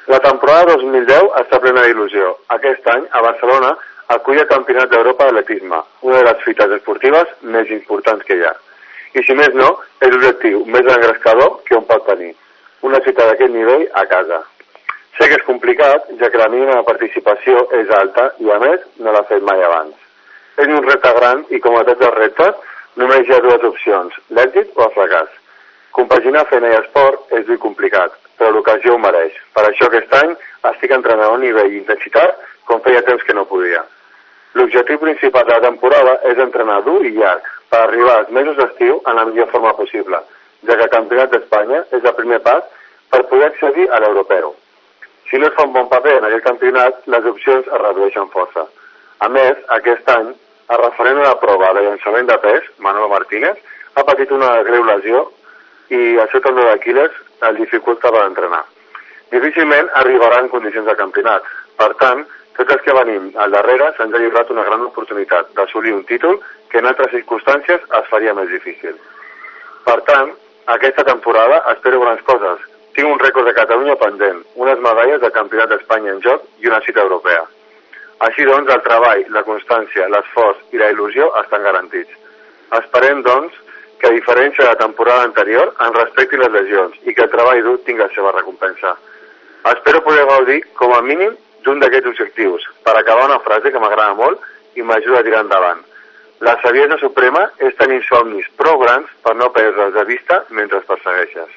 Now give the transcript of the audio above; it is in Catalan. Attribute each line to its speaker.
Speaker 1: La temporada 2010 està plena d'il·lusió. Aquest any, a Barcelona, acull el Campionat d'Europa d'Atletisme, una de les fites esportives més importants que hi ha. I si més no, és l'objectiu més engrescador que un pot tenir. Una cita d'aquest nivell a casa. Sé que és complicat, ja que la mínima participació és alta i, a més, no l'ha fet mai abans. És un repte gran i, com a tots els reptes, només hi ha dues opcions, l'èxit o el fracàs. Compaginar feina i esport és dur i complicat, però l'ocasió ho mereix. Per això aquest any estic entrenant a un nivell d'intensitat com feia temps que no podia. L'objectiu principal de la temporada és entrenar dur i llarg per arribar als mesos d'estiu en la millor forma possible, ja que el Campionat d'Espanya és el primer pas per poder accedir a l'europeu. Si no es fa un bon paper en aquest campionat, les opcions es redueixen força. A més, aquest any, el referent a la prova de llançament de pes, Manolo Martínez, ha patit una greu lesió i el seu tendó d'Aquil·les el dificulta per entrenar. Difícilment arribarà en condicions de campionat. Per tant, tots els que venim al darrere se'ns ha lliurat una gran oportunitat d'assolir un títol que en altres circumstàncies es faria més difícil. Per tant, aquesta temporada espero grans coses. Tinc un rècord de Catalunya pendent, unes medalles del Campionat d'Espanya en joc i una cita europea. Així doncs, el treball, la constància, l'esforç i la il·lusió estan garantits. Esperem, doncs, que a diferència de la temporada anterior ens respectin les lesions i que el treball dur tingui la seva recompensa. Espero poder gaudir, com a mínim, d'un d'aquests objectius, per acabar una frase que m'agrada molt i m'ajuda a tirar endavant. La saviesa suprema és tenir somnis prou grans per no perdre'ls de vista mentre els persegueixes.